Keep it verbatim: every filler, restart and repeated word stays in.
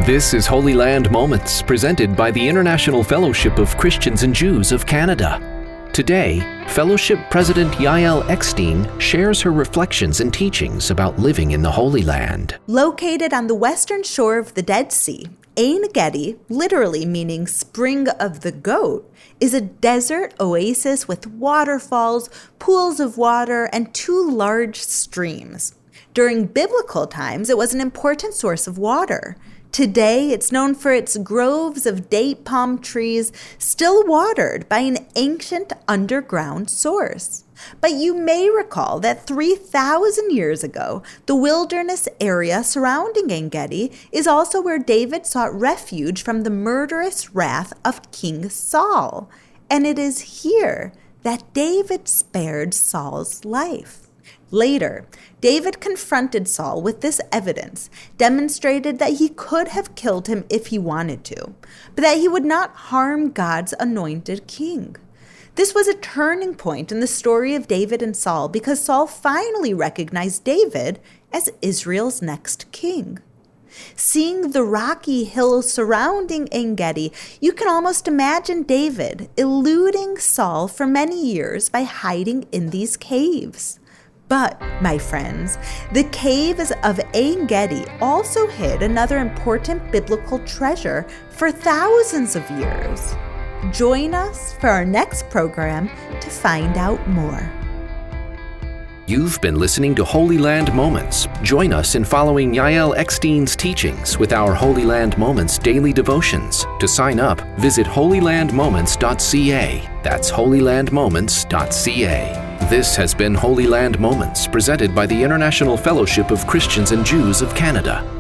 This is Holy Land Moments, presented by the International Fellowship of Christians and Jews of Canada. Today, Fellowship President Yael Eckstein shares her reflections and teachings about living in the Holy Land. Located on the western shore of the Dead Sea, Ein Gedi, literally meaning spring of the goat, is a desert oasis with waterfalls, pools of water, and two large streams. During biblical times, it was an important source of water. Today, it's known for its groves of date palm trees still watered by an ancient underground source. But you may recall that three thousand years ago, the wilderness area surrounding En Gedi is also where David sought refuge from the murderous wrath of King Saul. And it is here that David spared Saul's life. Later, David confronted Saul with this evidence, demonstrated that he could have killed him if he wanted to, but that he would not harm God's anointed king. This was a turning point in the story of David and Saul because Saul finally recognized David as Israel's next king. Seeing the rocky hills surrounding En Gedi, you can almost imagine David eluding Saul for many years by hiding in these caves. But, my friends, the caves of En Gedi also hid another important biblical treasure for thousands of years. Join us for our next program to find out more. You've been listening to Holy Land Moments. Join us in following Yael Eckstein's teachings with our Holy Land Moments daily devotions. To sign up, visit holy land moments dot c a. That's holy land moments dot c a. This has been Holy Land Moments, presented by the International Fellowship of Christians and Jews of Canada.